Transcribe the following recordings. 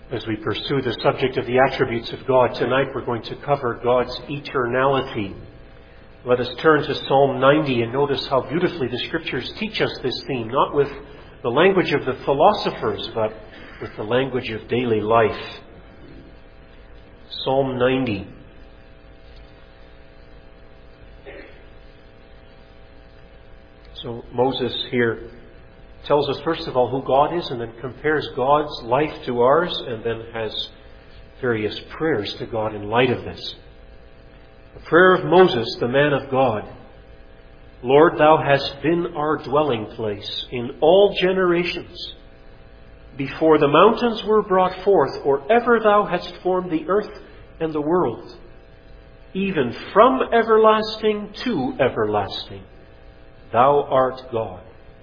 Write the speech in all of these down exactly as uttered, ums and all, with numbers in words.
As we pursue the subject of the attributes of God, tonight we're going to cover God's eternality. Let us turn to Psalm ninety and notice how beautifully the Scriptures teach us this theme, not with the language of the philosophers, but with the language of daily life. Psalm ninety. So Moses here tells us, first of all, who God is, and then compares God's life to ours, and then has various prayers to God in light of this. The prayer of Moses, the man of God. Lord, Thou hast been our dwelling place in all generations. Before the mountains were brought forth, or ever Thou hadst formed the earth and the world, even from everlasting to everlasting, Thou art God.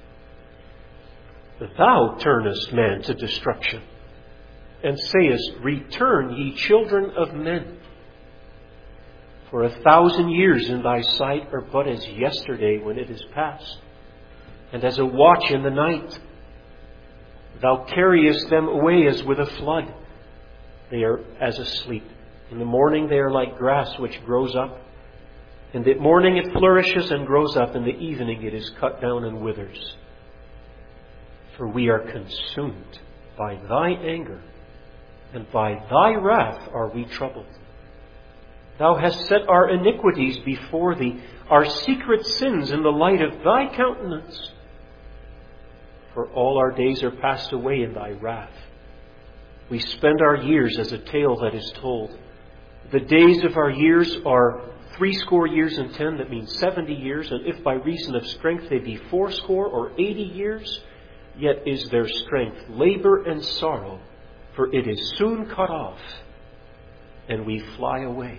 Thou turnest man to destruction, and sayest, Return, ye children of men. For a thousand years in Thy sight are but as yesterday when it is past, and as a watch in the night. Thou carriest them away as with a flood. They are as asleep. In the morning they are like grass which grows up. In the morning it flourishes and grows up. In the evening it is cut down and withers. For we are consumed by Thy anger, and by Thy wrath are we troubled. Thou hast set our iniquities before Thee, our secret sins in the light of Thy countenance. For all our days are passed away in Thy wrath. We spend our years as a tale that is told. The days of our years are threescore years and ten, that means seventy years, and if by reason of strength they be fourscore or eighty years, yet is their strength labor and sorrow, for it is soon cut off, and we fly away.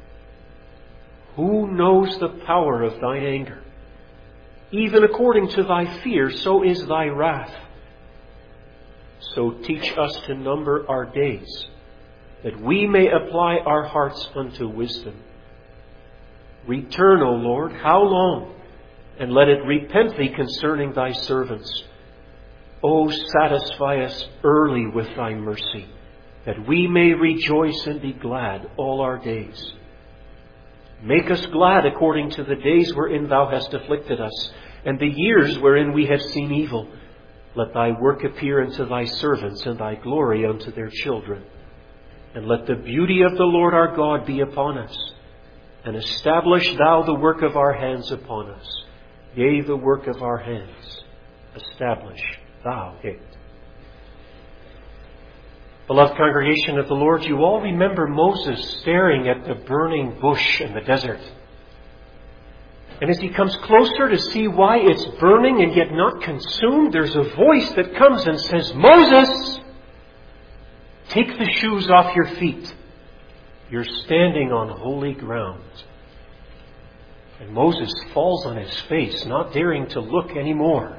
Who knows the power of Thine anger? Even according to Thy fear, so is Thy wrath. So teach us to number our days, that we may apply our hearts unto wisdom. Return, O Lord, how long? And let it repent Thee concerning Thy servants. O satisfy us early with Thy mercy, that we may rejoice and be glad all our days. Make us glad according to the days wherein Thou hast afflicted us, and the years wherein we have seen evil. Let Thy work appear unto Thy servants, and Thy glory unto their children. And let the beauty of the Lord our God be upon us, and establish Thou the work of our hands upon us. Yea, the work of our hands, establish Thou it. Beloved congregation of the Lord, you all remember Moses staring at the burning bush in the desert. And as he comes closer to see why it's burning and yet not consumed, there's a voice that comes and says, Moses, take the shoes off your feet. You're standing on holy ground. And Moses falls on his face, not daring to look anymore.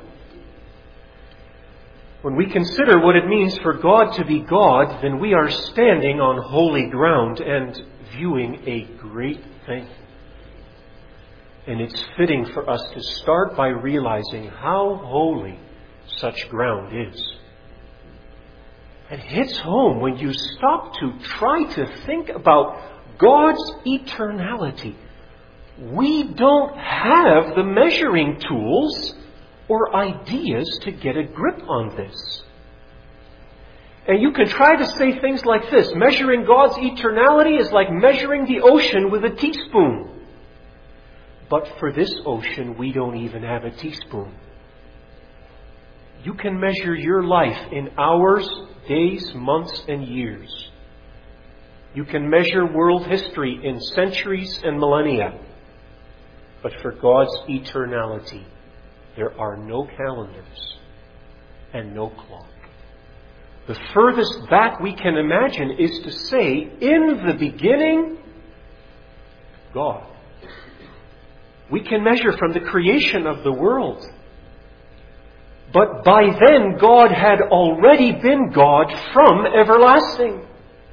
When we consider what it means for God to be God, then we are standing on holy ground and viewing a great thing. And it's fitting for us to start by realizing how holy such ground is. It hits home when you stop to try to think about God's eternality. We don't have the measuring tools or ideas to get a grip on this. And you can try to say things like this. Measuring God's eternality is like measuring the ocean with a teaspoon. But for this ocean, we don't even have a teaspoon. You can measure your life in hours, days, months, and years. You can measure world history in centuries and millennia. But for God's eternality, there are no calendars and no clock. The furthest back we can imagine is to say, in the beginning, God. We can measure from the creation of the world. But by then, God had already been God from everlasting.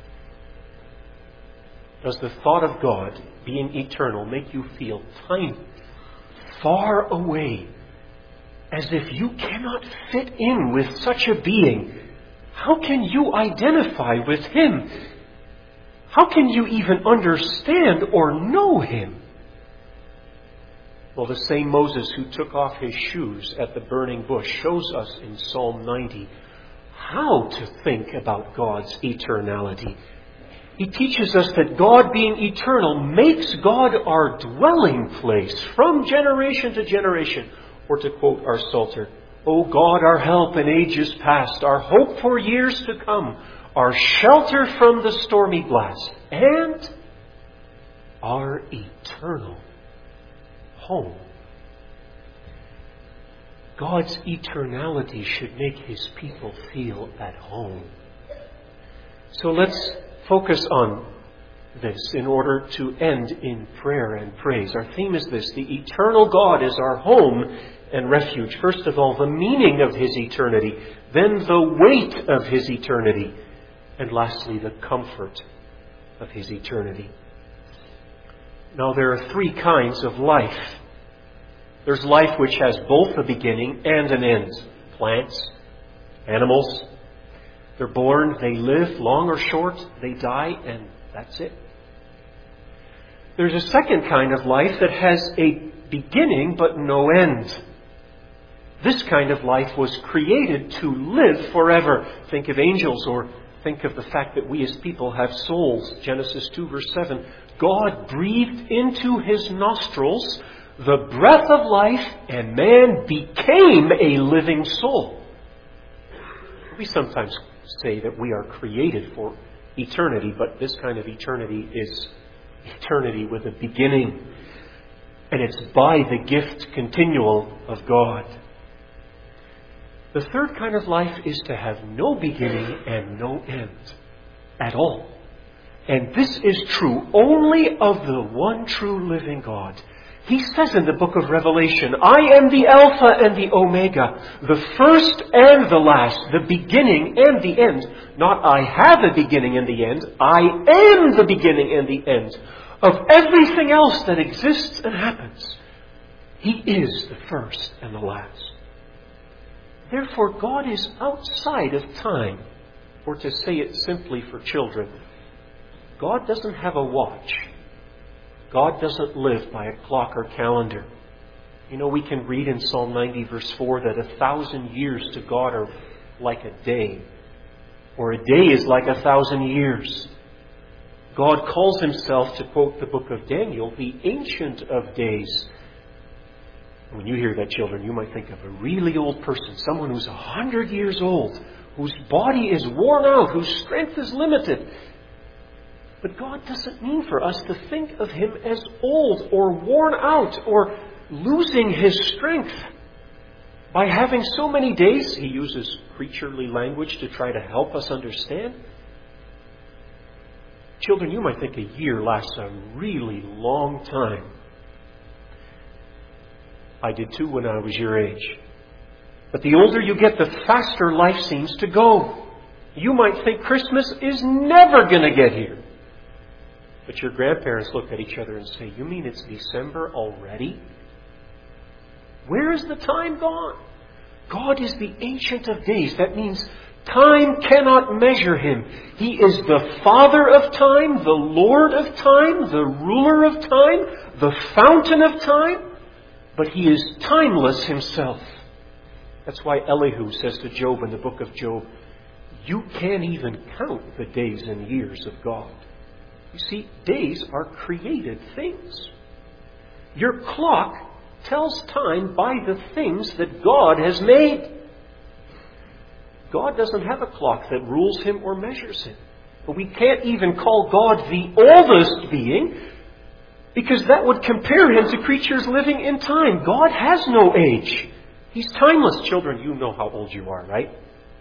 Does the thought of God being eternal make you feel tiny, far away, as if you cannot fit in with such a being? how can you identify with Him? How can you even understand or know Him? Well, the same Moses who took off his shoes at the burning bush shows us in Psalm ninety how to think about God's eternality. He teaches us that God, being eternal, makes God our dwelling place from generation to generation. Or to quote our Psalter, O God, our help in ages past, our hope for years to come, our shelter from the stormy blast, and our eternal home. God's eternality should make His people feel at home. So let's focus on this in order to end in prayer and praise. Our theme is this: the eternal God is our home and refuge. First of all, the meaning of His eternity, then the weight of His eternity, and lastly, the comfort of His eternity. Now, there are three kinds of life. There's life which has both a beginning and an end. Plants, animals, they're born, they live, long or short, they die, and that's it. There's a second kind of life that has a beginning but no end. This kind of life was created to live forever. Think of angels, or think of the fact that we as people have souls. Genesis two verse seven. God breathed into His nostrils the breath of life, and man became a living soul. We sometimes say that we are created for eternity, but this kind of eternity is eternity with a beginning. And it's by the gift continual of God. The third kind of life is to have no beginning and no end at all. And this is true only of the one true living God. He says in the book of Revelation, I am the Alpha and the Omega, the first and the last, the beginning and the end. Not I have a beginning and the end, I am the beginning and the end of everything else that exists and happens. He is the first and the last. Therefore, God is outside of time. Or to say it simply for children, God doesn't have a watch. God doesn't live by a clock or calendar. You know, we can read in Psalm ninety verse four that a thousand years to God are like a day. Or a day is like a thousand years. God calls Himself, to quote the book of Daniel, the Ancient of Days. When you hear that, children, you might think of a really old person, someone who's a hundred years old, whose body is worn out, whose strength is limited. But God doesn't mean for us to think of Him as old or worn out or losing His strength. By having so many days, He uses creaturely language to try to help us understand. Children, you might think a year lasts a really long time. I did too when I was your age. But the older you get, the faster life seems to go. You might think Christmas is never going to get here. But your grandparents look at each other and say, you mean it's December already? Where is the time gone? God is the Ancient of Days. That means time cannot measure Him. He is the Father of time, the Lord of time, the ruler of time, the fountain of time. But He is timeless Himself. That's why Elihu says to Job in the book of Job, you can't even count the days and years of God. You see, days are created things. Your clock tells time by the things that God has made. God doesn't have a clock that rules Him or measures Him. But we can't even call God the oldest being, because that would compare Him to creatures living in time. God has no age. He's timeless. Children, you know how old you are, right?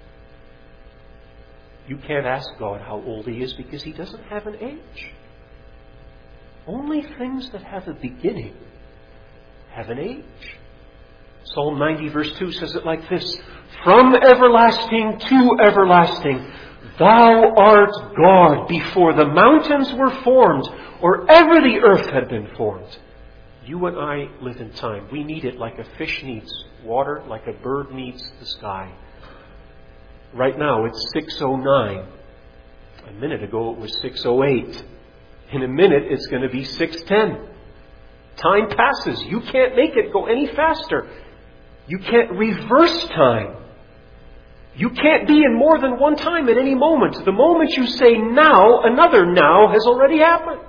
You can't ask God how old He is because He doesn't have an age. Only things that have a beginning have an age. Psalm ninety verse two says it like this: from everlasting to everlasting, Thou art God before the mountains were formed, or ever the earth had been formed. You and I live in time. We need it like a fish needs water, like a bird needs the sky. Right now it's six oh nine. A minute ago it was six oh eight. In a minute it's going to be six ten. Time passes. You can't make it go any faster. You can't reverse time. You can't be in more than one time at any moment. The moment you say now, another now has already happened.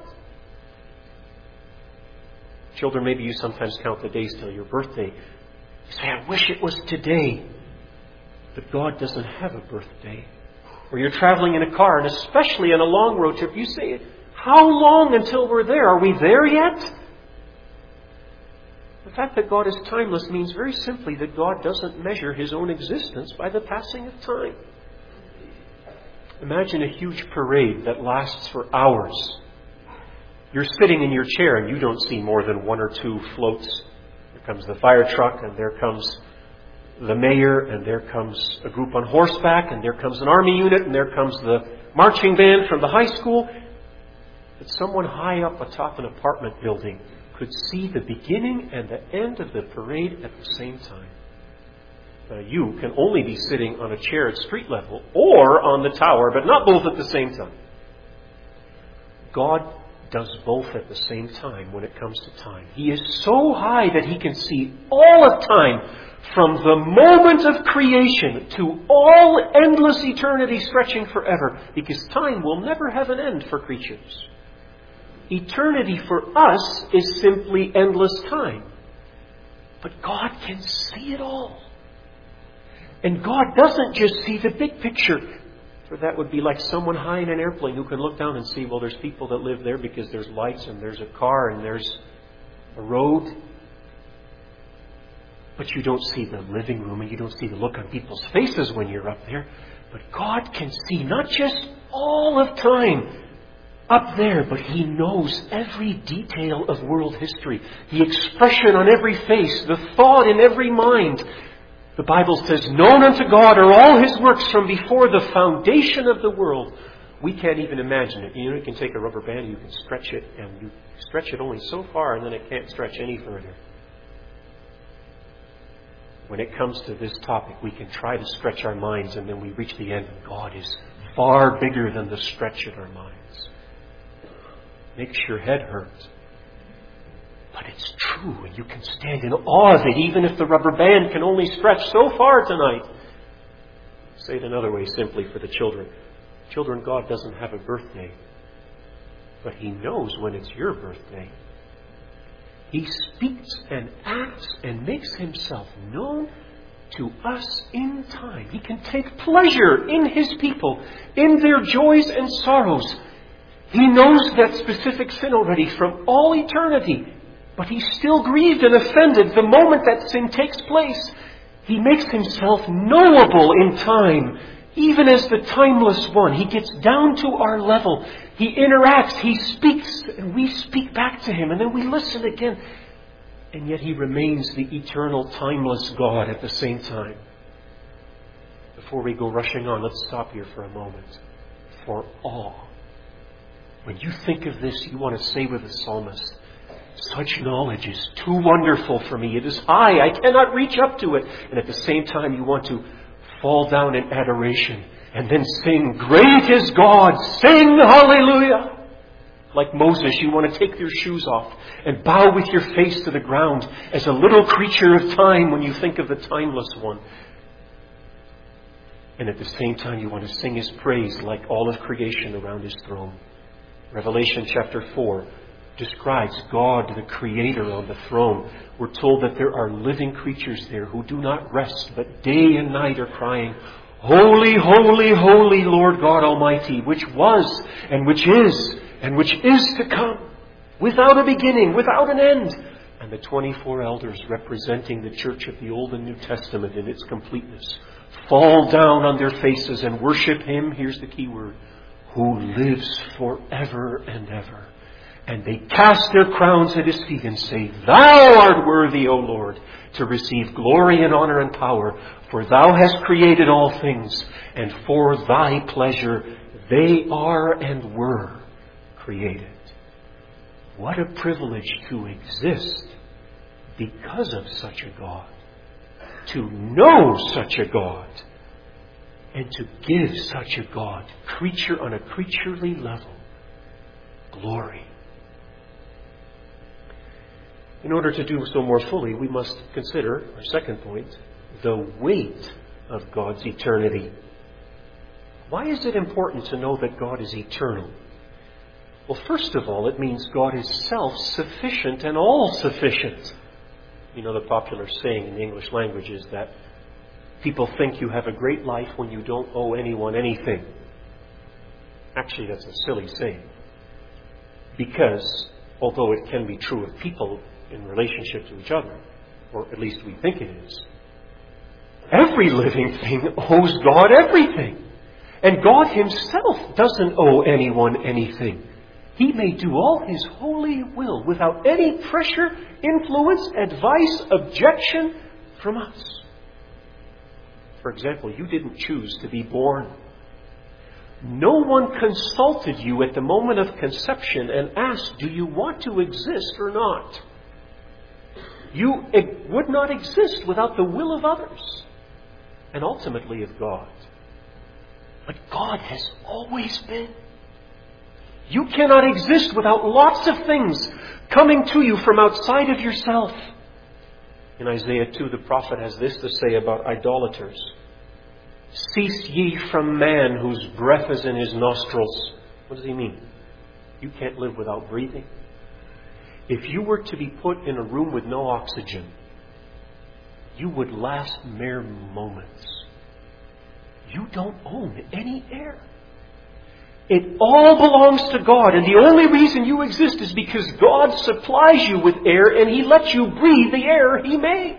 Children, maybe you sometimes count the days till your birthday. You say, I wish it was today. But God doesn't have a birthday. Or you're traveling in a car, and especially in a long road trip, you say, how long until we're there? Are we there yet? The fact that God is timeless means very simply that God doesn't measure His own existence by the passing of time. Imagine a huge parade that lasts for hours. You're sitting in your chair and you don't see more than one or two floats. There comes the fire truck, and there comes the mayor, and there comes a group on horseback, and there comes an army unit, and there comes the marching band from the high school. But someone high up atop an apartment building could see the beginning and the end of the parade at the same time. Now, you can only be sitting on a chair at street level or on the tower, but not both at the same time. God does both at the same time when it comes to time. He is so high that He can see all of time, from the moment of creation to all endless eternity stretching forever, because time will never have an end for creatures. Eternity for us is simply endless time. But God can see it all. And God doesn't just see the big picture. For that would be like someone high in an airplane who can look down and see, well, there's people that live there because there's lights and there's a car and there's a road. But you don't see the living room and you don't see the look on people's faces when you're up there. But God can see not just all of time up there, but He knows every detail of world history. The expression on every face, the thought in every mind. The Bible says, known unto God are all His works from before the foundation of the world. We can't even imagine it. You know, you can take a rubber band, you can stretch it, and you stretch it only so far, and then it can't stretch any further. When it comes to this topic, we can try to stretch our minds, and then we reach the end, and God is far bigger than the stretch in our minds. Makes your head hurt. But it's true, and you can stand in awe of it, even if the rubber band can only stretch so far tonight. Say it another way, simply for the children. Children, God doesn't have a birthday, but He knows when it's your birthday. He speaks and acts and makes Himself known to us in time. He can take pleasure in His people, in their joys and sorrows. He knows that specific sin already from all eternity. But He's still grieved and offended the moment that sin takes place. He makes Himself knowable in time, even as the timeless one. He gets down to our level. He interacts, He speaks, and we speak back to Him, and then we listen again. And yet He remains the eternal, timeless God at the same time. Before we go rushing on, let's stop here for a moment. For awe. When you think of this, you want to say with the psalmist, such knowledge is too wonderful for me. It is high. I cannot reach up to it. And at the same time, you want to fall down in adoration and then sing, great is God. Sing hallelujah. Like Moses, you want to take your shoes off and bow with your face to the ground as a little creature of time when you think of the timeless one. And at the same time, you want to sing His praise like all of creation around His throne. Revelation chapter four describes God, the Creator, on the throne. We're told that there are living creatures there who do not rest, but day and night are crying, holy, holy, holy Lord God Almighty, which was and which is and which is to come, without a beginning, without an end. And the twenty-four elders representing the church of the Old and New Testament in its completeness fall down on their faces and worship Him, here's the key word, who lives forever and ever. And they cast their crowns at His feet and say, Thou art worthy, O Lord, to receive glory and honor and power, for Thou hast created all things, and for Thy pleasure they are and were created. What a privilege to exist because of such a God, to know such a God, and to give such a God, creature on a creaturely level, glory. In order to do so more fully, we must consider, our second point, the weight of God's eternity. Why is it important to know that God is eternal? Well, first of all, it means God is self-sufficient and all-sufficient. You know, the popular saying in the English language is that people think you have a great life when you don't owe anyone anything. Actually, that's a silly saying. Because, although it can be true of people in relationship to each other, or at least we think it is, every living thing owes God everything. And God Himself doesn't owe anyone anything. He may do all His holy will without any pressure, influence, advice, objection from us. For example, you didn't choose to be born. No one consulted you at the moment of conception and asked, do you want to exist or not? You would not exist without the will of others, and ultimately of God. But God has always been. You cannot exist without lots of things coming to you from outside of yourself. In Isaiah two, the prophet has this to say about idolaters. Cease ye from man whose breath is in his nostrils. What does he mean? You can't live without breathing. If you were to be put in a room with no oxygen, you would last mere moments. You don't own any air. It all belongs to God, and the only reason you exist is because God supplies you with air and He lets you breathe the air He made.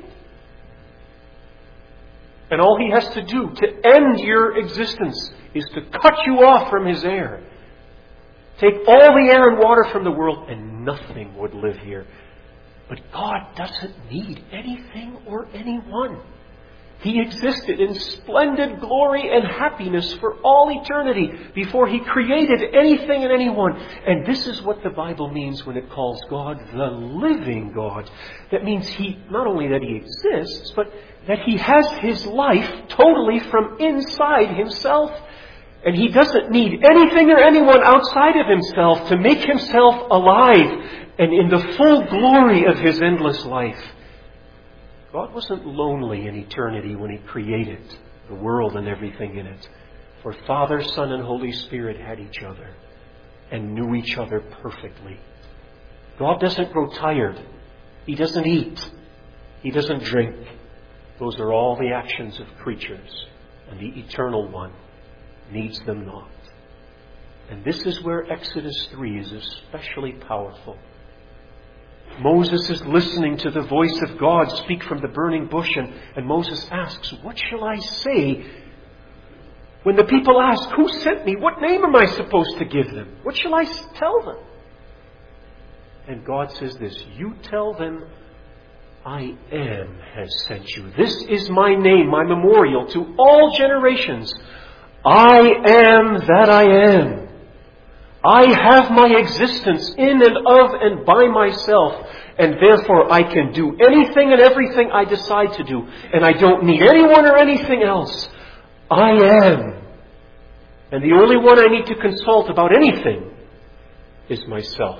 And all He has to do to end your existence is to cut you off from His air. Take all the air and water from the world and nothing would live here. But God doesn't need anything or anyone. He existed in splendid glory and happiness for all eternity before He created anything and anyone. And this is what the Bible means when it calls God the living God. That means He, not only that He exists, but that He has His life totally from inside Himself. And He doesn't need anything or anyone outside of Himself to make Himself alive and in the full glory of His endless life. God wasn't lonely in eternity when He created the world and everything in it. For Father, Son, and Holy Spirit had each other and knew each other perfectly. God doesn't grow tired. He doesn't eat. He doesn't drink. Those are all the actions of creatures. And the Eternal One needs them not. And this is where Exodus three is especially powerful. Moses is listening to the voice of God speak from the burning bush, and, and Moses asks, what shall I say? When the people ask, who sent me? What name am I supposed to give them? What shall I tell them? And God says this, you tell them, I am has sent you. This is my name, my memorial to all generations. I am that I am. I have my existence in and of and by myself, and therefore I can do anything and everything I decide to do, and I don't need anyone or anything else. I am. And the only one I need to consult about anything is myself.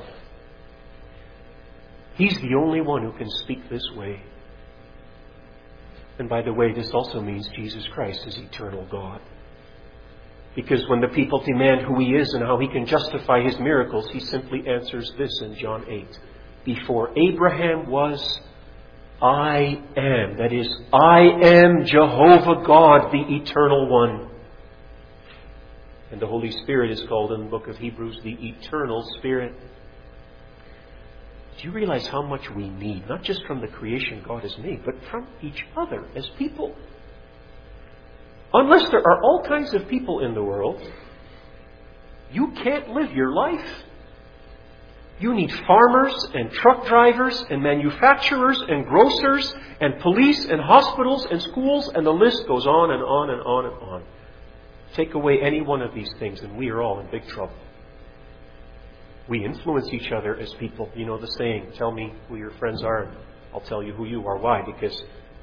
He's the only one who can speak this way. And by the way, this also means Jesus Christ is eternal God. Because when the people demand who He is and how He can justify His miracles, He simply answers this in John eight. Before Abraham was, I am. That is, I am Jehovah God, the Eternal One. And the Holy Spirit is called in the book of Hebrews the Eternal Spirit. Do you realize how much we need, not just from the creation God has made, but from each other as people? Unless there are all kinds of people in the world, you can't live your life. You need farmers and truck drivers and manufacturers and grocers and police and hospitals and schools, and the list goes on and on and on and on. Take away any one of these things and we are all in big trouble. We influence each other as people. You know the saying, tell me who your friends are and I'll tell you who you are. Why? Because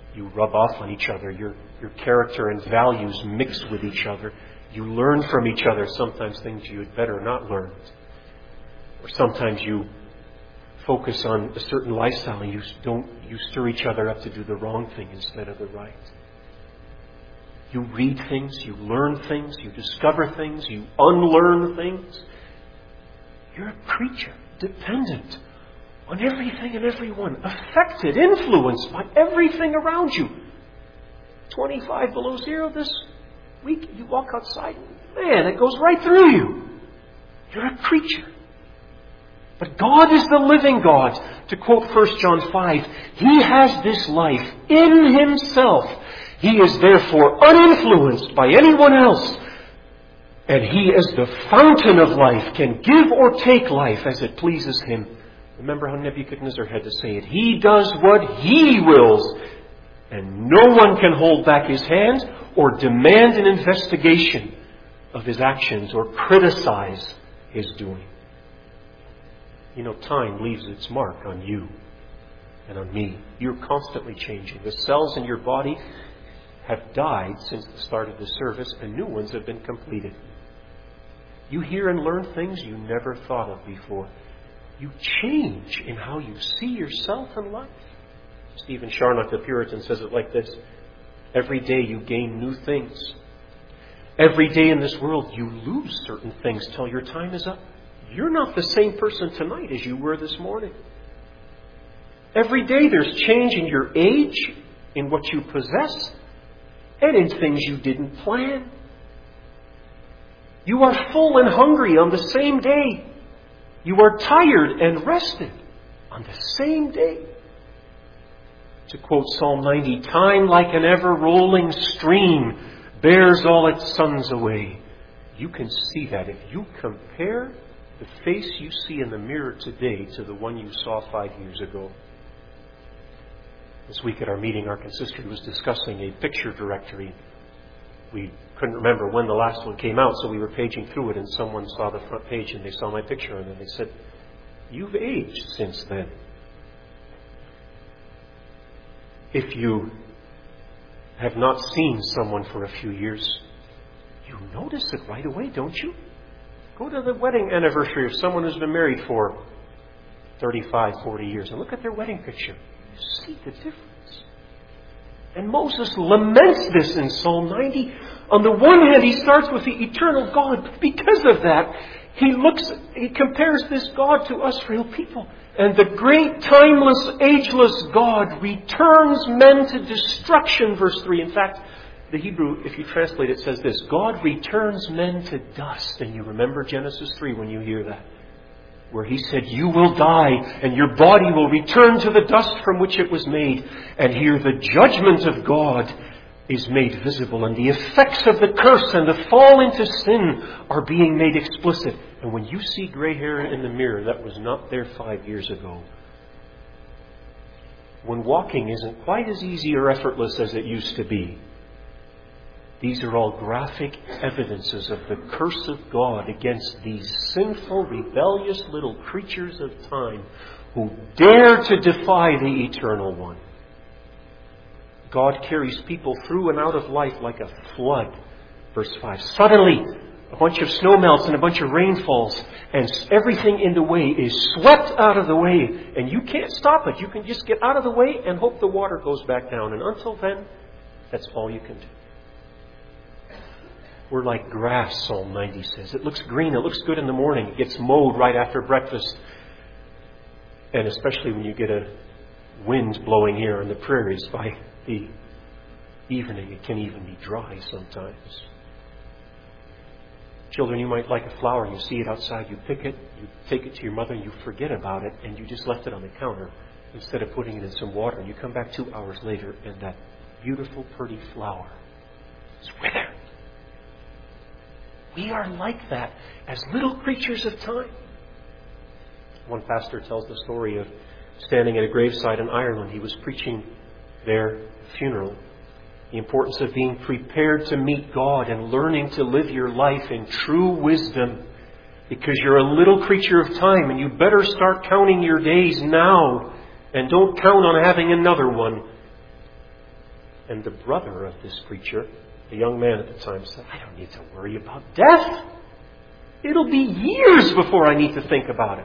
You rub off on each other. Your, your character and values mix with each other. You learn from each other sometimes things you had better not learn. Or sometimes you focus on a certain lifestyle and you don't you stir each other up to do the wrong thing instead of the right. You read things, you learn things, you discover things, you unlearn things. You're a creature dependent on everything and everyone, affected, influenced by everything around you. twenty-five below zero this week, you walk outside, man, it goes right through you. You're a creature. But God is the living God. To quote First John five, He has this life in Himself. He is therefore uninfluenced by anyone else. And He, as the fountain of life, can give or take life as it pleases Him. Remember how Nebuchadnezzar had to say it. He does what He wills. And no one can hold back His hand or demand an investigation of His actions or criticize His doing. You know, time leaves its mark on you and on me. You're constantly changing. The cells in your body have died since the start of the service, and new ones have been completed. You hear and learn things you never thought of before. You change in how you see yourself and life. Stephen Charnock, the Puritan, says it like this. Every day you gain new things. Every day in this world you lose certain things till your time is up. You're not the same person tonight as you were this morning. Every day there's change in your age, in what you possess, and in things you didn't plan. You are full and hungry on the same day. You are tired and rested on the same day. To quote Psalm ninety, time like an ever-rolling stream bears all its sons away. You can see that if you compare the face you see in the mirror today to the one you saw five years ago. This week at our meeting, our consistory was discussing a picture directory. We couldn't remember when the last one came out, so we were paging through it, and someone saw the front page and they saw my picture, and then they said, "You've aged since then." If you have not seen someone for a few years, you notice it right away, don't you? Go to the wedding anniversary of someone who's been married for thirty-five, forty years and look at their wedding picture. You see the difference. And Moses laments this in Psalm ninety. On the one hand, he starts with the eternal God, but because of that, he looks, he compares this God to us frail people. And the great, timeless, ageless God returns men to destruction, verse three. In fact, the Hebrew, if you translate it, says this: God returns men to dust. And you remember Genesis three when you hear that, where He said, you will die and your body will return to the dust from which it was made. And here the judgment of God is made visible, and the effects of the curse and the fall into sin are being made explicit. And when you see gray hair in the mirror, that was not there five years ago. When walking isn't quite as easy or effortless as it used to be, these are all graphic evidences of the curse of God against these sinful, rebellious little creatures of time who dare to defy the Eternal One. God carries people through and out of life like a flood. Verse five. Suddenly, a bunch of snow melts and a bunch of rain falls, and everything in the way is swept out of the way. And you can't stop it. You can just get out of the way and hope the water goes back down. And until then, that's all you can do. We're like grass, Psalm ninety says. It looks green. It looks good in the morning. It gets mowed right after breakfast. And especially when you get a wind blowing here on the prairies by the evening, it can even be dry sometimes. Children, you might like a flower. You see it outside. You pick it. You take it to your mother. And you forget about it. And you just left it on the counter instead of putting it in some water. And you come back two hours later and that beautiful, pretty flower is withered. We are like that as little creatures of time. One pastor tells the story of standing at a graveside in Ireland. He was preaching their funeral. The importance of being prepared to meet God and learning to live your life in true wisdom. Because you're a little creature of time and you better start counting your days now. And don't count on having another one. And the brother of this preacher, a young man at the time, said, I don't need to worry about death. It'll be years before I need to think about it.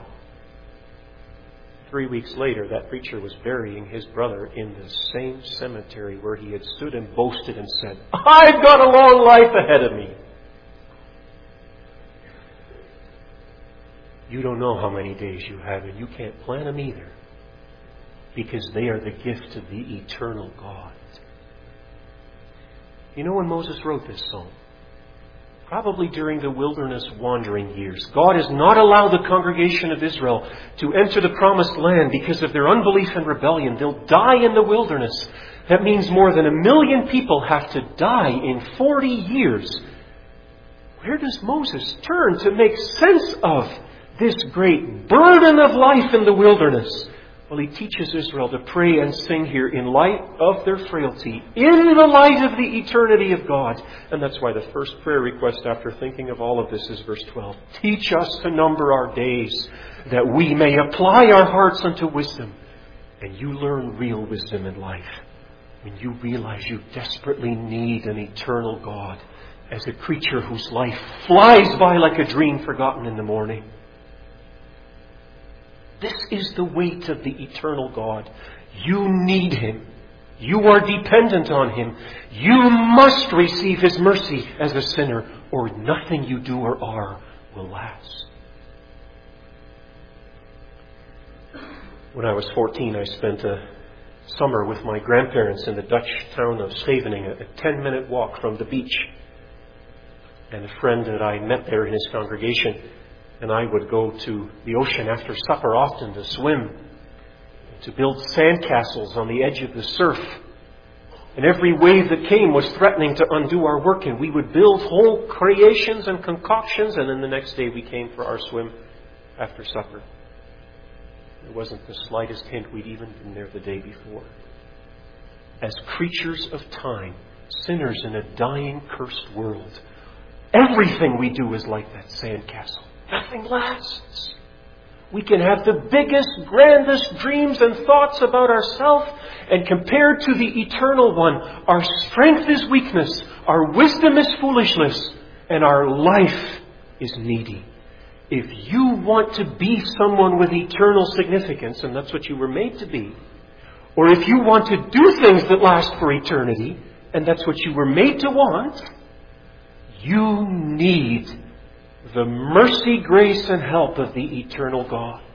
Three weeks later, that preacher was burying his brother in the same cemetery where he had stood and boasted and said, I've got a long life ahead of me. You don't know how many days you have, and you can't plan them either, because they are the gift of the eternal God. You know when Moses wrote this psalm? Probably during the wilderness wandering years. God has not allowed the congregation of Israel to enter the promised land because of their unbelief and rebellion. They'll die in the wilderness. That means more than a million people have to die in forty years. Where does Moses turn to make sense of this great burden of life in the wilderness? Well, he teaches Israel to pray and sing here in light of their frailty, in the light of the eternity of God. And that's why the first prayer request after thinking of all of this is verse twelve. Teach us to number our days, that we may apply our hearts unto wisdom. And you learn real wisdom in life when you realize you desperately need an eternal God as a creature whose life flies by like a dream forgotten in the morning. This is the weight of the eternal God. You need Him. You are dependent on Him. You must receive His mercy as a sinner, or nothing you do or are will last. When I was fourteen, I spent a summer with my grandparents in the Dutch town of Scheveningen, a ten-minute walk from the beach. And a friend that I met there in his congregation and I would go to the ocean after supper often to swim, to build sandcastles on the edge of the surf. And every wave that came was threatening to undo our work, and we would build whole creations and concoctions, and then the next day we came for our swim after supper. There wasn't the slightest hint we'd even been there the day before. As creatures of time, sinners in a dying, cursed world, everything we do is like that sandcastle. Nothing lasts. We can have the biggest, grandest dreams and thoughts about ourselves, and compared to the Eternal One, our strength is weakness, our wisdom is foolishness, and our life is needy. If you want to be someone with eternal significance, and that's what you were made to be, or if you want to do things that last for eternity, and that's what you were made to want, you need the mercy, grace, and help of the eternal God.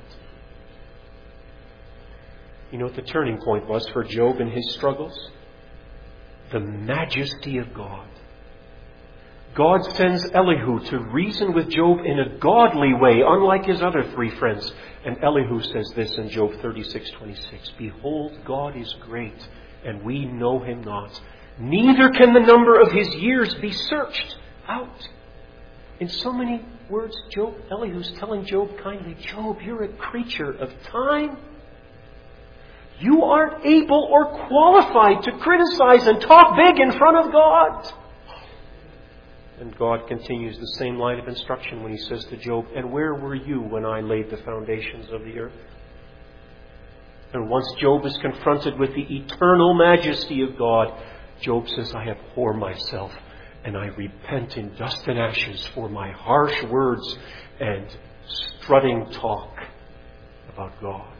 You know what the turning point was for Job in his struggles? The majesty of God. God sends Elihu to reason with Job in a godly way, unlike his other three friends. And Elihu says this in Job thirty-six twenty-six, Behold, God is great, and we know Him not. Neither can the number of His years be searched out. In so many words, Job, Elihu's telling Job kindly, Job, you're a creature of time. You aren't able or qualified to criticize and talk big in front of God. And God continues the same line of instruction when He says to Job, And where were you when I laid the foundations of the earth? And once Job is confronted with the eternal majesty of God, Job says, I abhor myself, and I repent in dust and ashes for my harsh words and strutting talk about God.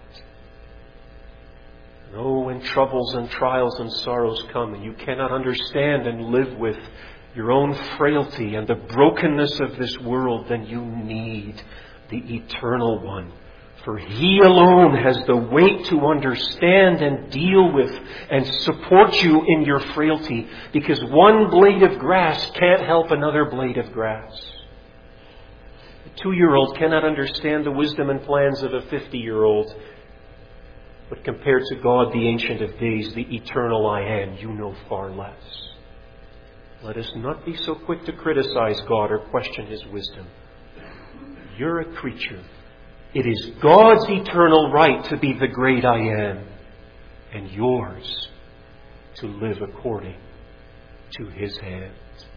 Oh, when troubles and trials and sorrows come and you cannot understand and live with your own frailty and the brokenness of this world, then you need the Eternal One. For He alone has the weight to understand and deal with and support you in your frailty, because one blade of grass can't help another blade of grass. A two-year-old cannot understand the wisdom and plans of a fifty-year-old. But compared to God, the Ancient of Days, the Eternal I Am, you know far less. Let us not be so quick to criticize God or question His wisdom. You're a creature. It is God's eternal right to be the great I Am, and yours to live according to His hand.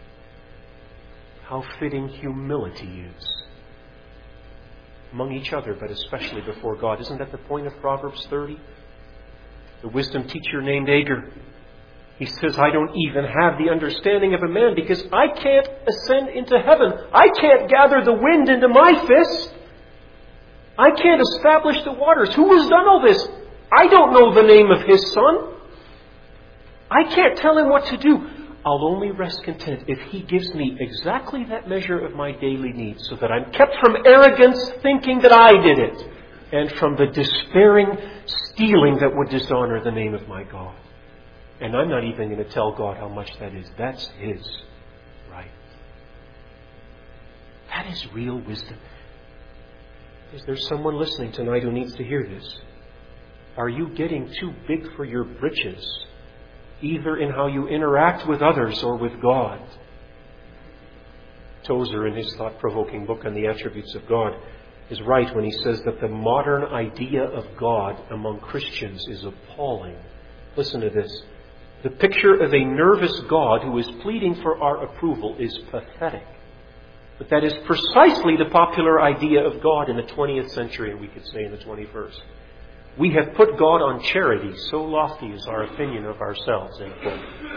How fitting humility is. Among each other, but especially before God. Isn't that the point of Proverbs thirty? The wisdom teacher named Agur, He says, I don't even have the understanding of a man because I can't ascend into heaven. I can't gather the wind into my fist. I can't establish the waters. Who has done all this? I don't know the name of His Son. I can't tell Him what to do. I'll only rest content if He gives me exactly that measure of my daily needs so that I'm kept from arrogance thinking that I did it and from the despairing stealing that would dishonor the name of my God. And I'm not even going to tell God how much that is. That's His right. That is real wisdom. Is there someone listening tonight who needs to hear this? Are you getting too big for your britches, either in how you interact with others or with God? Tozer, in his thought-provoking book on the attributes of God, is right when he says that the modern idea of God among Christians is appalling. Listen to this. The picture of a nervous God who is pleading for our approval is pathetic. But that is precisely the popular idea of God in the twentieth century, and we could say in the twenty-first. We have put God on charity, so lofty is our opinion of ourselves. End quote.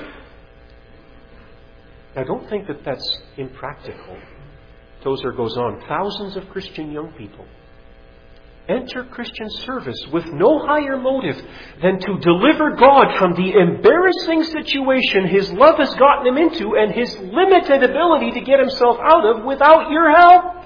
Now, don't think that that's impractical. Tozer goes on. Thousands of Christian young people enter Christian service with no higher motive than to deliver God from the embarrassing situation His love has gotten him into and his limited ability to get himself out of without your help.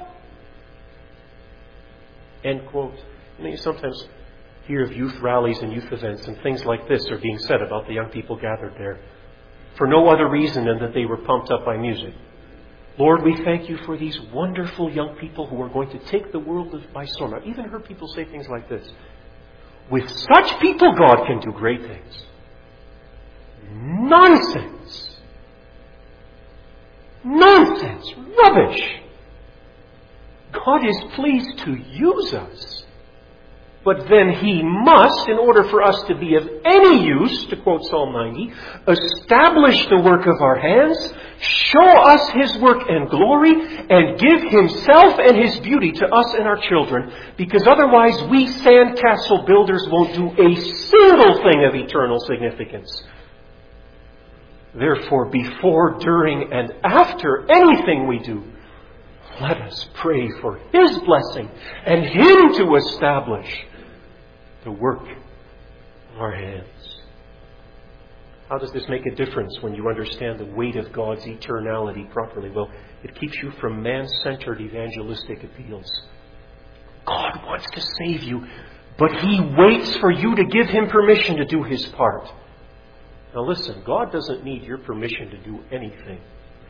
End quote. You know, you sometimes hear of youth rallies and youth events and things like this are being said about the young people gathered there for no other reason than that they were pumped up by music. Lord, we thank You for these wonderful young people who are going to take the world by storm. I've even heard people say things like this. With such people, God can do great things. Nonsense. Nonsense. Rubbish. God is pleased to use us. But then He must, in order for us to be of any use, to quote Psalm ninety, establish the work of our hands, show us His work and glory, and give Himself and His beauty to us and our children, because otherwise we sandcastle builders won't do a single thing of eternal significance. Therefore, before, during, and after anything we do, let us pray for His blessing and Him to establish the work of our hands. How does this make a difference when you understand the weight of God's eternality properly? Well, it keeps you from man-centered evangelistic appeals. God wants to save you, but He waits for you to give Him permission to do His part. Now listen, God doesn't need your permission to do anything.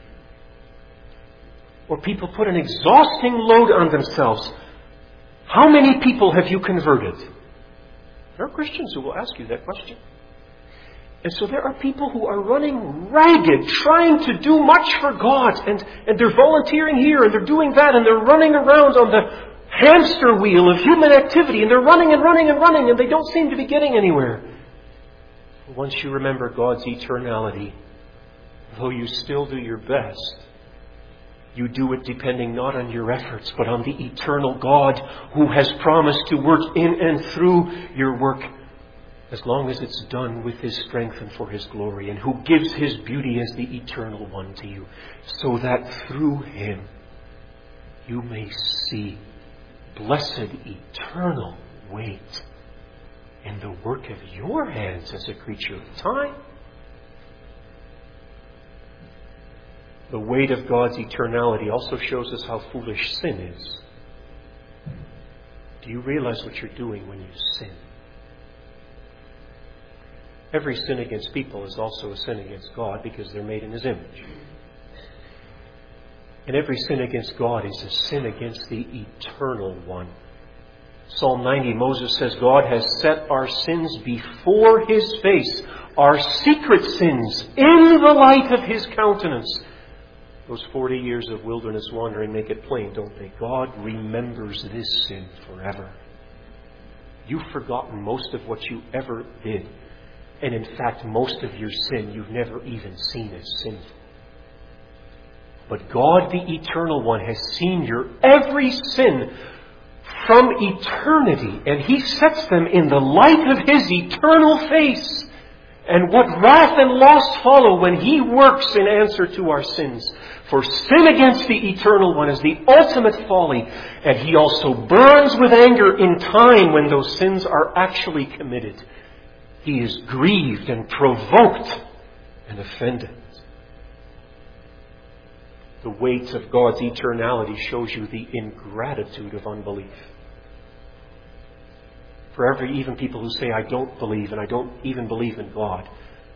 Or people put an exhausting load on themselves. How many people have you converted? There are Christians who will ask you that question. And so there are people who are running ragged, trying to do much for God. And, and they're volunteering here, and they're doing that, and they're running around on the hamster wheel of human activity. And they're running and running and running, and they don't seem to be getting anywhere. Once you remember God's eternality, though you still do your best, you do it depending not on your efforts, but on the eternal God who has promised to work in and through your work, as long as it's done with His strength and for His glory, and who gives His beauty as the eternal one to you, so that through Him you may see blessed eternal weight in the work of your hands as a creature of time. The weight of God's eternality also shows us how foolish sin is. Do you realize what you're doing when you sin? Every sin against people is also a sin against God because they're made in His image. And every sin against God is a sin against the Eternal One. Psalm ninety, Moses says, God has set our sins before His face, our secret sins in the light of His countenance. Those forty years of wilderness wandering make it plain, don't they? God remembers this sin forever. You've forgotten most of what you ever did. And in fact, most of your sin you've never even seen as sinful. But God, the Eternal One, has seen your every sin from eternity. And He sets them in the light of His eternal face. And what wrath and loss follow when He works in answer to our sins. For sin against the Eternal One is the ultimate folly, and He also burns with anger in time when those sins are actually committed. He is grieved and provoked and offended. The weight of God's eternality shows you the ingratitude of unbelief. For every, even people who say, I don't believe, and I don't even believe in God,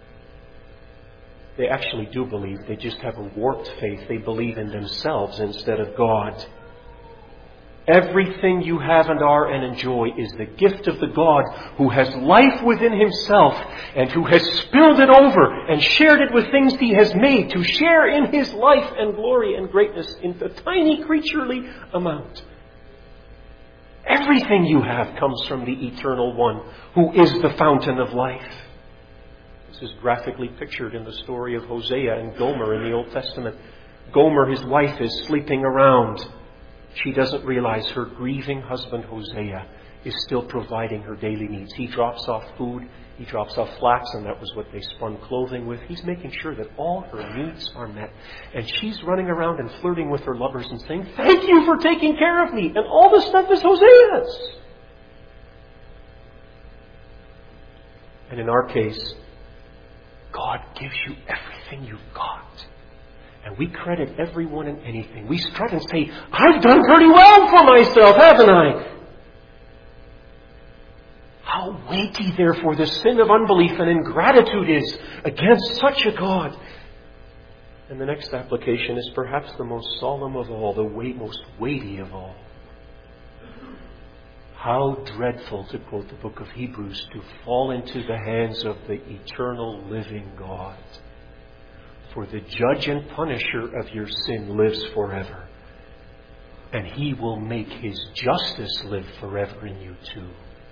they actually do believe. They just have a warped faith. They believe in themselves instead of God. Everything you have and are and enjoy is the gift of the God who has life within Himself and who has spilled it over and shared it with things He has made to share in His life and glory and greatness in a tiny creaturely amount. Everything you have comes from the Eternal One, who is the fountain of life. This is graphically pictured in the story of Hosea and Gomer in the Old Testament. Gomer, his wife, is sleeping around. She doesn't realize her grieving husband Hosea is still providing her daily needs. He drops off food, he drops off flax, and that was what they spun clothing with. He's making sure that all her needs are met. And she's running around and flirting with her lovers and saying, thank you for taking care of me. And all this stuff is Hosea's. And in our case, God gives you everything you've got. And we credit everyone and anything. We strut and say, I've done pretty well for myself, haven't I? How weighty, therefore, the sin of unbelief and ingratitude is against such a God. And the next application is perhaps the most solemn of all, the weight, most weighty of all. How dreadful, to quote the book of Hebrews, to fall into the hands of the eternal living God. For the judge and punisher of your sin lives forever. And He will make His justice live forever in you too.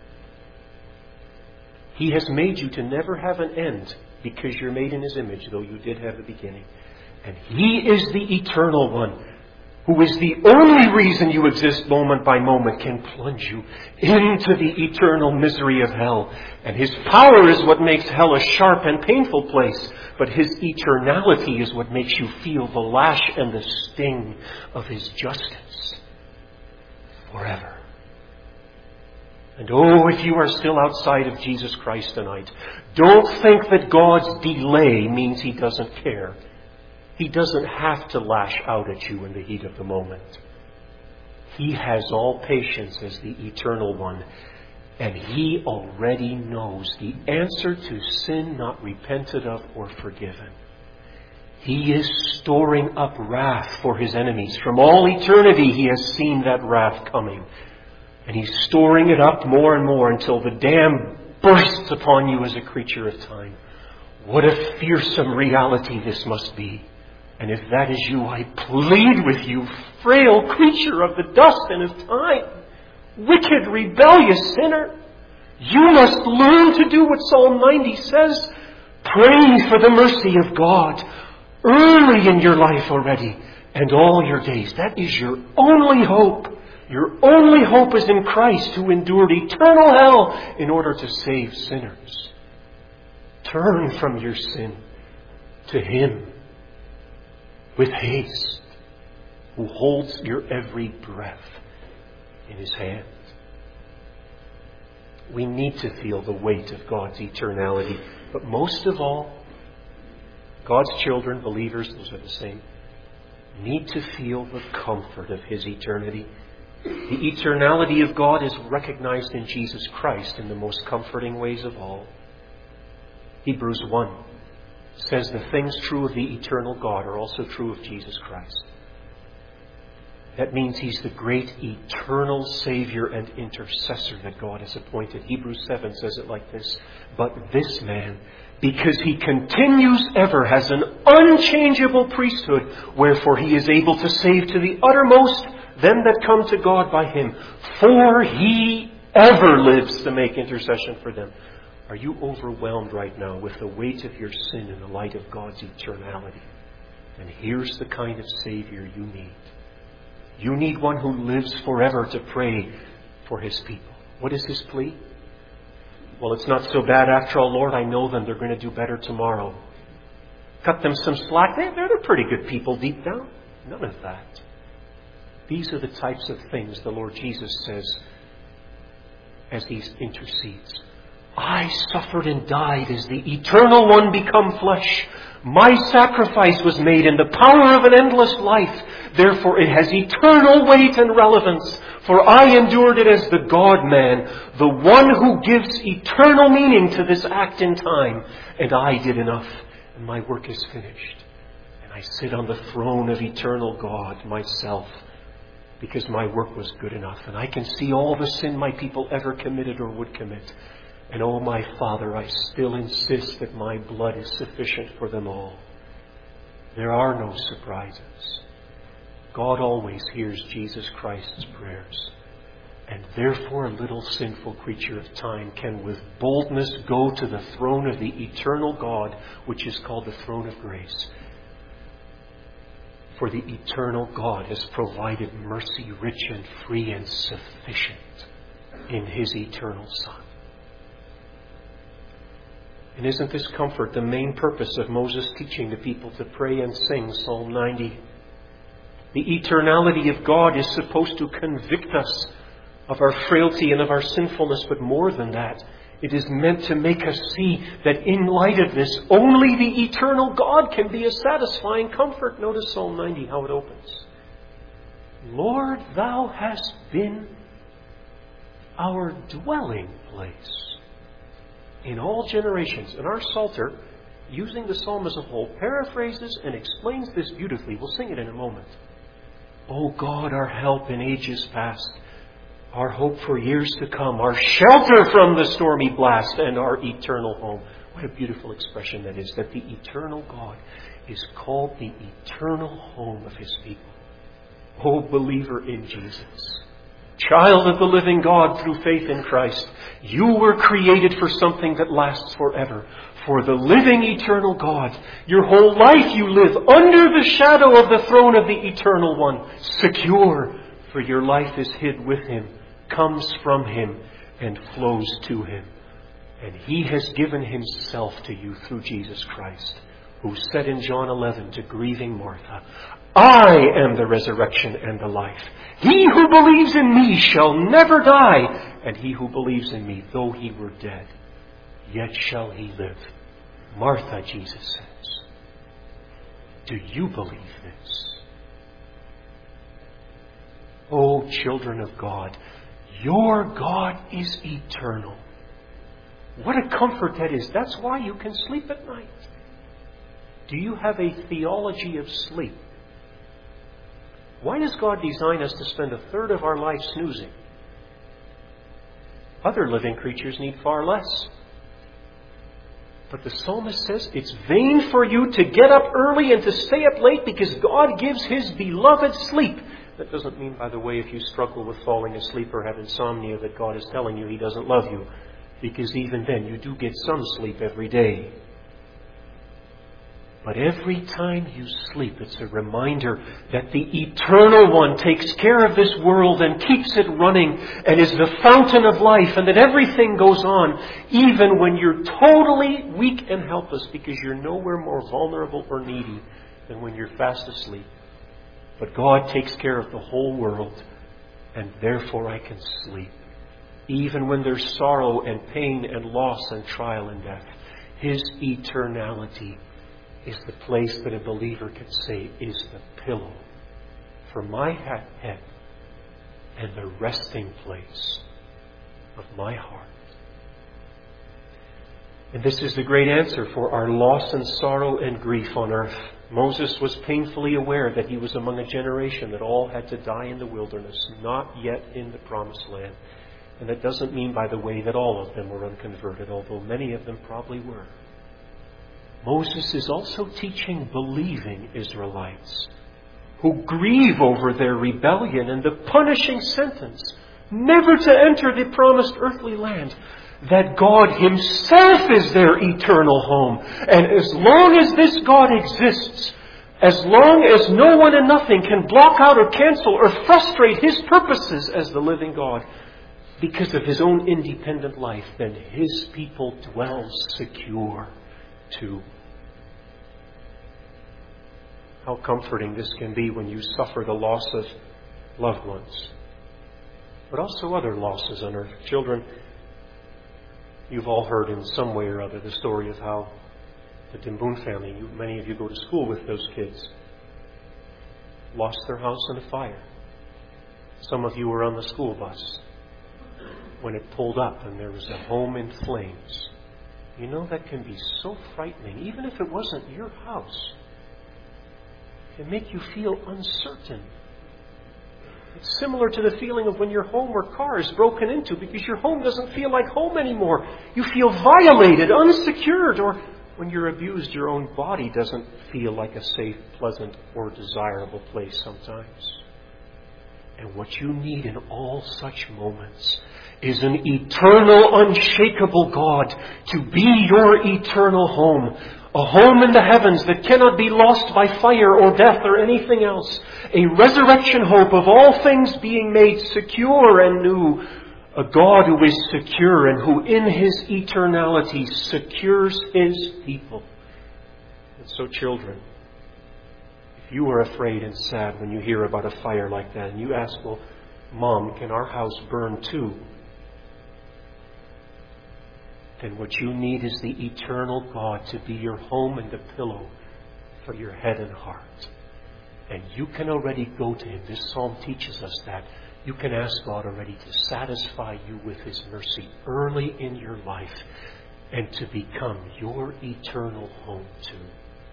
He has made you to never have an end because you're made in His image, though you did have a beginning. And He is the Eternal One, who is the only reason you exist moment by moment, can plunge you into the eternal misery of hell. And His power is what makes hell a sharp and painful place. But His eternality is what makes you feel the lash and the sting of His justice forever. And oh, if you are still outside of Jesus Christ tonight, don't think that God's delay means He doesn't care. He doesn't have to lash out at you in the heat of the moment. He has all patience as the Eternal One. And He already knows the answer to sin not repented of or forgiven. He is storing up wrath for His enemies. From all eternity He has seen that wrath coming. And He's storing it up more and more until the dam bursts upon you as a creature of time. What a fearsome reality this must be. And if that is you, I plead with you, frail creature of the dust and of time, wicked, rebellious sinner, you must learn to do what Psalm ninety says. Pray for the mercy of God early in your life already and all your days. That is your only hope. Your only hope is in Christ, who endured eternal hell in order to save sinners. Turn from your sin to Him with haste, who holds your every breath in His hand. We need to feel the weight of God's eternality. But most of all, God's children, believers, those are the same, need to feel the comfort of His eternity. The eternality of God is recognized in Jesus Christ in the most comforting ways of all. Hebrews one says the things true of the eternal God are also true of Jesus Christ. That means He's the great eternal Savior and intercessor that God has appointed. Hebrews seven says it like this: but this man, because He continues ever, has an unchangeable priesthood, wherefore He is able to save to the uttermost them that come to God by Him, for He ever lives to make intercession for them. Are you overwhelmed right now with the weight of your sin in the light of God's eternality? And here's the kind of Savior you need. You need one who lives forever to pray for His people. What is His plea? Well, it's not so bad after all, Lord. I know them. They're going to do better tomorrow. Cut them some slack. They're, they're pretty good people deep down. None of that. These are the types of things the Lord Jesus says as He intercedes. I suffered and died as the Eternal One become flesh. My sacrifice was made in the power of an endless life. Therefore it has eternal weight and relevance. For I endured it as the God-man, the one who gives eternal meaning to this act in time. And I did enough, and my work is finished. And I sit on the throne of eternal God myself, because my work was good enough. And I can see all the sin my people ever committed or would commit. And oh, my Father, I still insist that my blood is sufficient for them all. There are no surprises. God always hears Jesus Christ's prayers. And therefore a little sinful creature of time can with boldness go to the throne of the eternal God, which is called the throne of grace. For the eternal God has provided mercy rich and free and sufficient in His eternal Son. And isn't this comfort the main purpose of Moses teaching the people to pray and sing Psalm ninety? The eternality of God is supposed to convict us of our frailty and of our sinfulness, but more than that, it is meant to make us see that in light of this, only the eternal God can be a satisfying comfort. Notice Psalm ninety, how it opens. Lord, Thou hast been our dwelling place in all generations. And our Psalter, using the psalm as a whole, paraphrases and explains this beautifully. We'll sing it in a moment. O God, our help in ages past, our hope for years to come, our shelter from the stormy blast, and our eternal home. What a beautiful expression that is, that the eternal God is called the eternal home of His people. O believer in Jesus, child of the living God through faith in Christ, you were created for something that lasts forever. For the living eternal God. Your whole life you live under the shadow of the throne of the Eternal One. Secure, for your life is hid with Him, comes from Him, and flows to Him. And He has given Himself to you through Jesus Christ, who said in John eleven to grieving Martha, I am the resurrection and the life. He who believes in me shall never die, and he who believes in me, though he were dead, yet shall he live. Martha, Jesus says, do you believe this? O children of God, your God is eternal. What a comfort that is. That's why you can sleep at night. Do you have a theology of sleep? Why does God design us to spend a third of our life snoozing? Other living creatures need far less. But the psalmist says it's vain for you to get up early and to stay up late because God gives His beloved sleep. That doesn't mean, by the way, if you struggle with falling asleep or have insomnia, that God is telling you He doesn't love you. Because even then, you do get some sleep every day. But every time you sleep, it's a reminder that the Eternal One takes care of this world and keeps it running and is the fountain of life, and that everything goes on even when you're totally weak and helpless, because you're nowhere more vulnerable or needy than when you're fast asleep. But God takes care of the whole world, and therefore I can sleep. Even when there's sorrow and pain and loss and trial and death, His eternality is the place that a believer can say is the pillow for my head and the resting place of my heart. And this is the great answer for our loss and sorrow and grief on earth. Moses was painfully aware that he was among a generation that all had to die in the wilderness, not yet in the promised land. And that doesn't mean, by the way, that all of them were unconverted, although many of them probably were. Moses is also teaching believing Israelites who grieve over their rebellion and the punishing sentence never to enter the promised earthly land, that God Himself is their eternal home. And as long as this God exists, as long as no one and nothing can block out or cancel or frustrate His purposes as the living God, because of his own independent life, then his people dwell secure too. How comforting this can be when you suffer the loss of loved ones, but also other losses on earth. Children, you've all heard in some way or other the story of how the Dimboon family, you, many of you go to school with those kids, lost their house in a fire. Some of you were on the school bus when it pulled up and there was a home in flames. You know, that can be so frightening, even if it wasn't your house. It can make you feel uncertain. It's similar to the feeling of when your home or car is broken into because your home doesn't feel like home anymore. You feel violated, unsecured, or when you're abused, your own body doesn't feel like a safe, pleasant, or desirable place sometimes. And what you need in all such moments is an eternal, unshakable God to be your eternal home. A home in the heavens that cannot be lost by fire or death or anything else. A resurrection hope of all things being made secure and new. A God who is secure and who in His eternality secures His people. And so, children, if you are afraid and sad when you hear about a fire like that and you ask, well, Mom, can our house burn too? Then what you need is the eternal God to be your home and the pillow for your head and heart. And you can already go to Him. This psalm teaches us that. You can ask God already to satisfy you with His mercy early in your life and to become your eternal home too.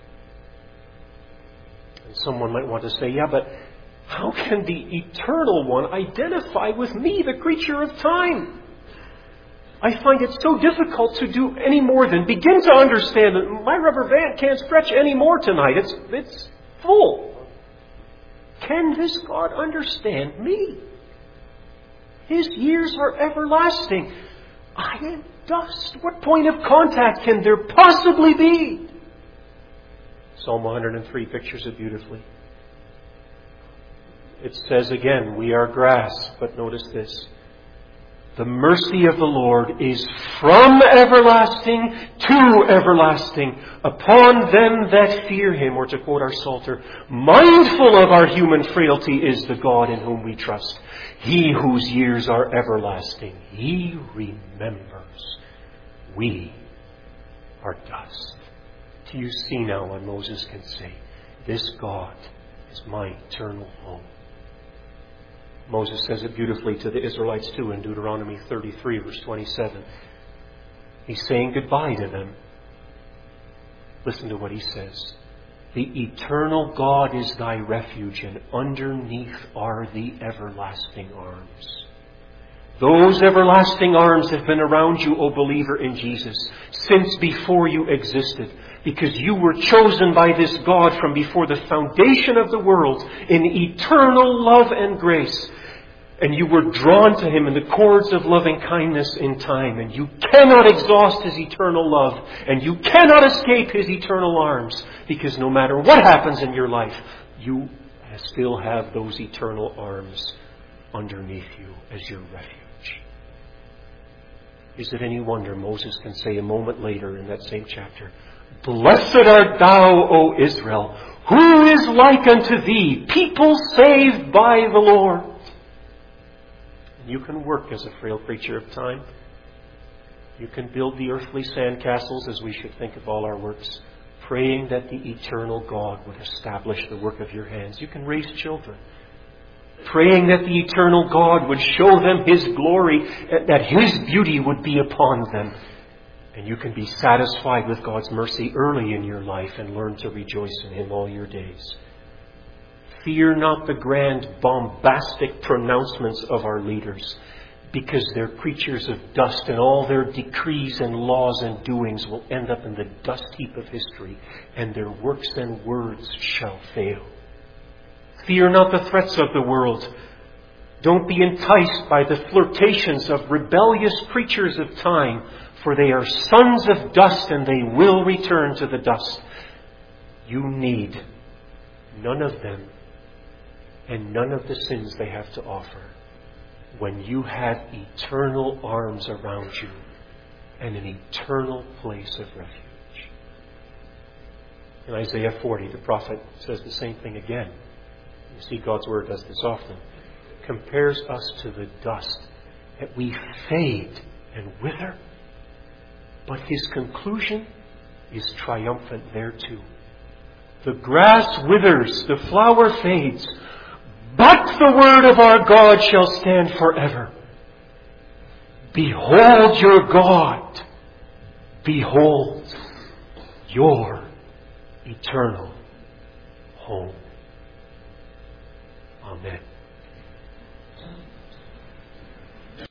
And someone might want to say, yeah, but how can the eternal one identify with me, the creature of time? I find it so difficult to do any more than begin to understand that my rubber band can't stretch any more tonight. It's, it's full. Can this God understand me? His years are everlasting. I am dust. What point of contact can there possibly be? Psalm one hundred three pictures it beautifully. It says again, we are grass, but notice this. The mercy of the Lord is from everlasting to everlasting upon them that fear Him. Or to quote our Psalter, mindful of our human frailty is the God in whom we trust. He whose years are everlasting, He remembers. We are dust. Do you see now why Moses can say, this God is my eternal home? Moses says it beautifully to the Israelites too in Deuteronomy thirty-three, verse twenty-seven. He's saying goodbye to them. Listen to what he says. The eternal God is thy refuge, and underneath are the everlasting arms. Those everlasting arms have been around you, O believer in Jesus, since before you existed. Because you were chosen by this God from before the foundation of the world in eternal love and grace. And you were drawn to Him in the cords of loving kindness in time. And you cannot exhaust His eternal love. And you cannot escape His eternal arms. Because no matter what happens in your life, you still have those eternal arms underneath you as your refuge. Is it any wonder Moses can say a moment later in that same chapter, Blessed art thou, O Israel, who is like unto thee, people saved by the Lord. You can work as a frail creature of time. You can build the earthly sandcastles as we should think of all our works, praying that the eternal God would establish the work of your hands. You can raise children, praying that the eternal God would show them His glory, that His beauty would be upon them. And you can be satisfied with God's mercy early in your life and learn to rejoice in Him all your days. Fear not the grand, bombastic pronouncements of our leaders, because they're creatures of dust, and all their decrees and laws and doings will end up in the dust heap of history, and their works and words shall fail. Fear not the threats of the world. Don't be enticed by the flirtations of rebellious creatures of time, for they are sons of dust, and they will return to the dust. You need none of them and none of the sins they have to offer. when you have eternal arms around you and an eternal place of refuge. In Isaiah forty, the prophet says the same thing again. You see, God's Word does this often. Compares us to the dust, that we fade and wither. But his conclusion is triumphant there too. The grass withers, the flower fades, but the word of our God shall stand forever. Behold your God. Behold your eternal home. Amen.